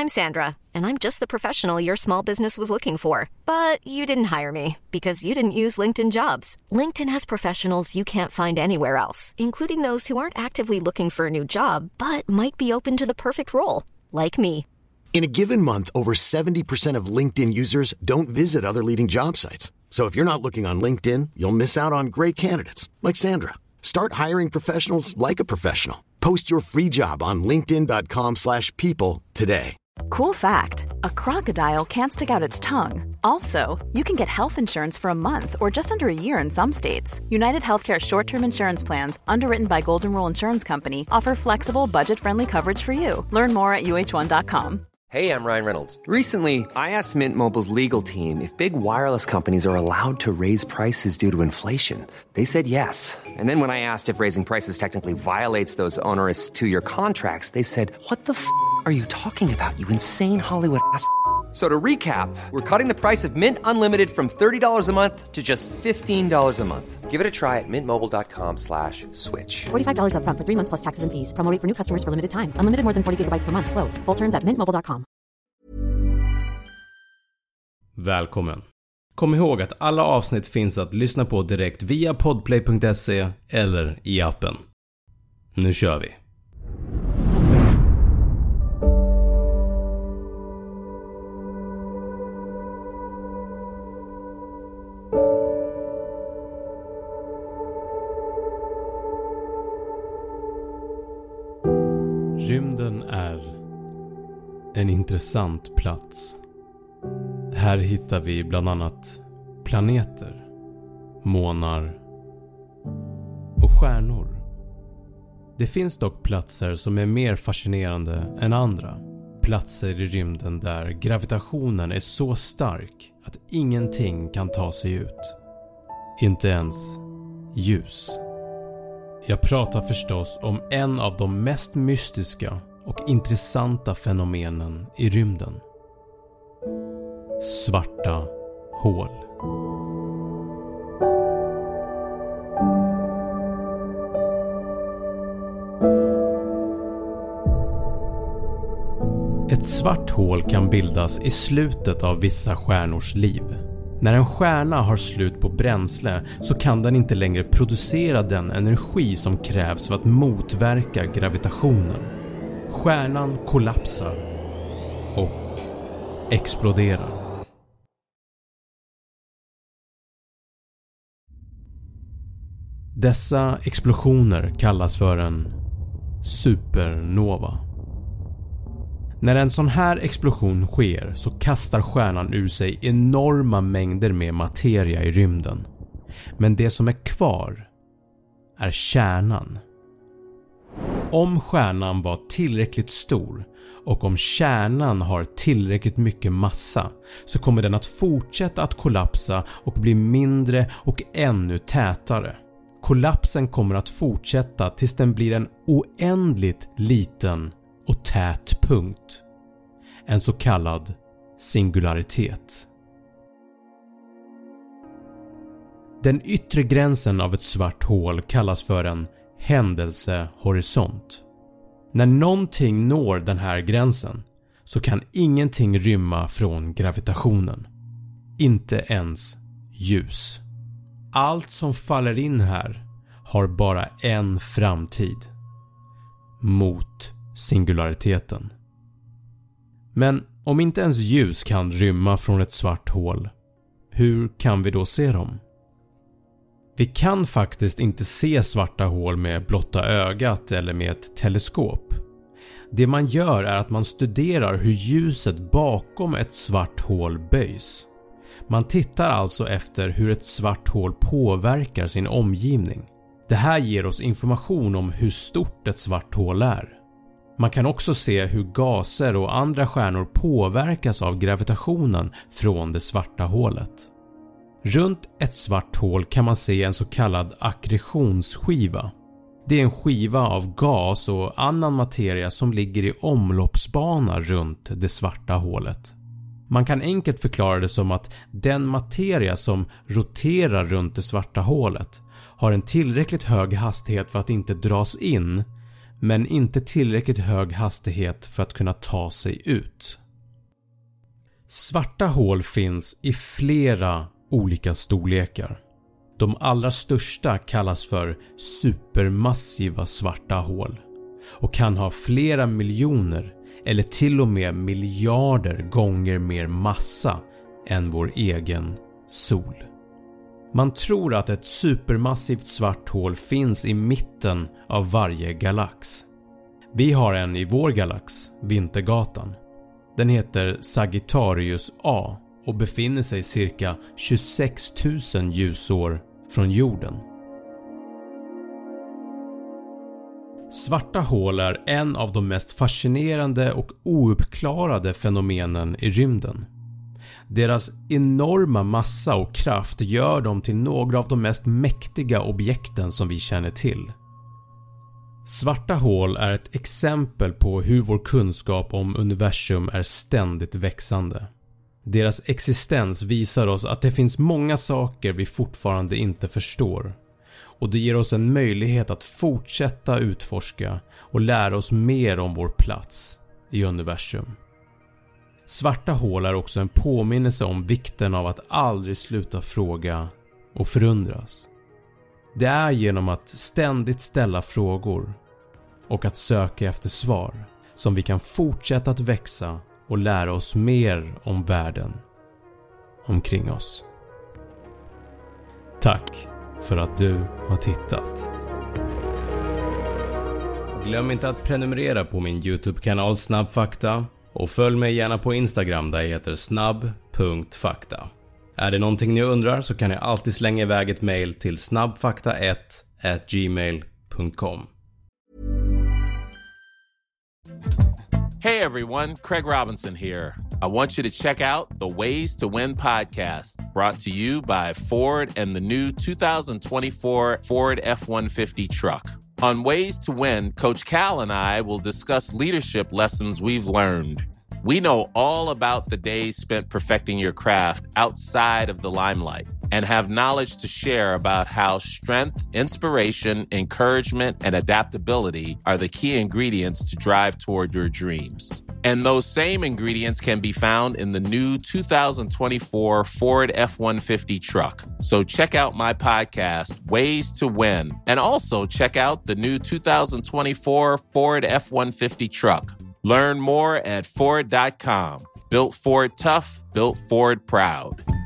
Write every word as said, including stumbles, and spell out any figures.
I'm Sandra, and I'm just the professional your small business was looking for. But you didn't hire me because you didn't use LinkedIn Jobs. LinkedIn has professionals you can't find anywhere else, including those who aren't actively looking for a new job, but might be open to the perfect role, like me. In a given month, over seventy percent of LinkedIn users don't visit other leading job sites. So if you're not looking on LinkedIn, you'll miss out on great candidates like Sandra. Start hiring professionals like a professional. Post your free job on linkedin dot com slash people today. Cool fact, a crocodile can't stick out its tongue. Also, you can get health insurance for a month or just under a year in some states. United Healthcare short-term insurance plans, underwritten by Golden Rule Insurance Company, offer flexible, budget-friendly coverage for you. Learn more at U H one dot com. Hey, I'm Ryan Reynolds. Recently, I asked Mint Mobile's legal team if big wireless companies are allowed to raise prices due to inflation. They said yes. And then when I asked if raising prices technically violates those onerous two-year contracts, they said, what the f*** are you talking about, you insane Hollywood ass f- So to recap, we're cutting the price of Mint Unlimited from thirty dollars a month to just fifteen dollars a month. Give it a try at mintmobile.com slash switch. forty-five dollars up front for three months plus taxes and fees. Promo rate for new customers for limited time. Unlimited more than forty gigabytes per month. Slows full terms at mint mobile dot com. Välkommen. Kom ihåg att alla avsnitt finns att lyssna på direkt via podplay punkt se eller i appen. Nu kör vi. Rymden är en intressant plats. Här hittar vi bland annat planeter, månar och stjärnor. Det finns dock platser som är mer fascinerande än andra. Platser i rymden där gravitationen är så stark att ingenting kan ta sig ut. Inte ens ljus. Jag pratar förstås om en av de mest mystiska och intressanta fenomenen i rymden. Svarta hål. Ett svart hål kan bildas i slutet av vissa stjärnors liv. När en stjärna har slut på bränsle så kan den inte längre producera den energi som krävs för att motverka gravitationen. Stjärnan kollapsar och exploderar. Dessa explosioner kallas för en supernova. När en sån här explosion sker så kastar stjärnan ur sig enorma mängder med materia i rymden. Men det som är kvar är kärnan. Om stjärnan var tillräckligt stor och om kärnan har tillräckligt mycket massa så kommer den att fortsätta att kollapsa och bli mindre och ännu tätare. Kollapsen kommer att fortsätta tills den blir en oändligt liten och tät punkt. En så kallad singularitet. Den yttre gränsen av ett svart hål kallas för en händelsehorisont. När någonting når den här gränsen så kan ingenting rymma från gravitationen. Inte ens ljus. Allt som faller in här har bara en framtid. Mot singulariteten. Men om inte ens ljus kan rymma från ett svart hål, hur kan vi då se dem? Vi kan faktiskt inte se svarta hål med blotta ögat eller med ett teleskop. Det man gör är att man studerar hur ljuset bakom ett svart hål böjs. Man tittar alltså efter hur ett svart hål påverkar sin omgivning. Det här ger oss information om hur stort ett svart hål är. Man kan också se hur gaser och andra stjärnor påverkas av gravitationen från det svarta hålet. Runt ett svart hål kan man se en så kallad akkretionsskiva. Det är en skiva av gas och annan materia som ligger i omloppsbana runt det svarta hålet. Man kan enkelt förklara det som att den materia som roterar runt det svarta hålet har en tillräckligt hög hastighet för att inte dras in, men inte tillräckligt hög hastighet för att kunna ta sig ut. Svarta hål finns i flera olika storlekar. De allra största kallas för supermassiva svarta hål och kan ha flera miljoner eller till och med miljarder gånger mer massa än vår egen sol. Man tror att ett supermassivt svart hål finns i mitten av varje galax. Vi har en i vår galax, Vintergatan. Den heter Sagittarius A och befinner sig cirka tjugosex tusen ljusår från jorden. Svarta hål är en av de mest fascinerande och ouppklarade fenomenen i rymden. Deras enorma massa och kraft gör dem till några av de mest mäktiga objekten som vi känner till. Svarta hål är ett exempel på hur vår kunskap om universum är ständigt växande. Deras existens visar oss att det finns många saker vi fortfarande inte förstår, och det ger oss en möjlighet att fortsätta utforska och lära oss mer om vår plats i universum. Svarta hål är också en påminnelse om vikten av att aldrig sluta fråga och förundras. Det är genom att ständigt ställa frågor och att söka efter svar som vi kan fortsätta att växa och lära oss mer om världen omkring oss. Tack för att du har tittat. Glöm inte att prenumerera på min YouTube-kanal Snabbfakta och följ mig gärna på Instagram där jag heter snabb punkt fakta. Är det någonting ni undrar så kan ni alltid slänga iväg ett mail till snabbfakta ett at gmail punkt com. Hey everyone, Craig Robinson here. I want you to check out the Ways to Win podcast, brought to you by Ford and the new twenty twenty-four Ford F one fifty truck. On Ways to Win, Coach Cal and I will discuss leadership lessons we've learned. We know all about the days spent perfecting your craft outside of the limelight and have knowledge to share about how strength, inspiration, encouragement, and adaptability are the key ingredients to drive toward your dreams. And those same ingredients can be found in the new twenty twenty-four Ford F one fifty truck. So check out my podcast, Ways to Win, and also check out the new twenty twenty-four Ford F one fifty truck. Learn more at Ford dot com. Built Ford tough, built Ford proud.